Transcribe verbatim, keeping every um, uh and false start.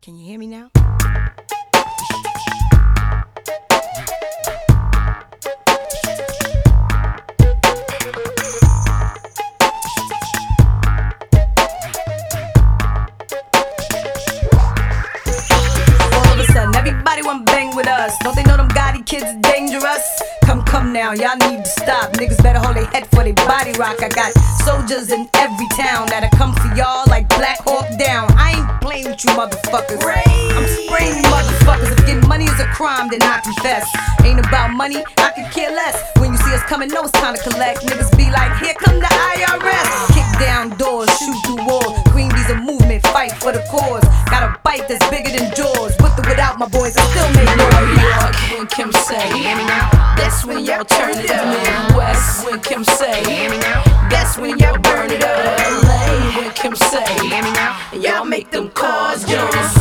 Can you hear me now? Everybody wanna bang with us. Don't they know them Gotti kids are dangerous? Come, come now, y'all need to stop. Niggas better hold their head for their body rock. I got soldiers in every town that'll come for y'all like Black Hawk Down. I ain't playing with you motherfuckers. I'm spraying you motherfuckers. If getting money is a crime, then I confess. Ain't about money, I could care less. When you see us coming, know it's time to collect. Niggas be like, here come the I R S. Kick down doors, shoot through walls. Queen Bee's a movement, fight for the cause. Got a bite that's bigger than Jaws. With or without my boys, I still make noise. When Kim say, that's when y'all turn it up. Midwest, when Kim say, that's when y'all burn it up. L A, when Kim say, y'all make them cars yours.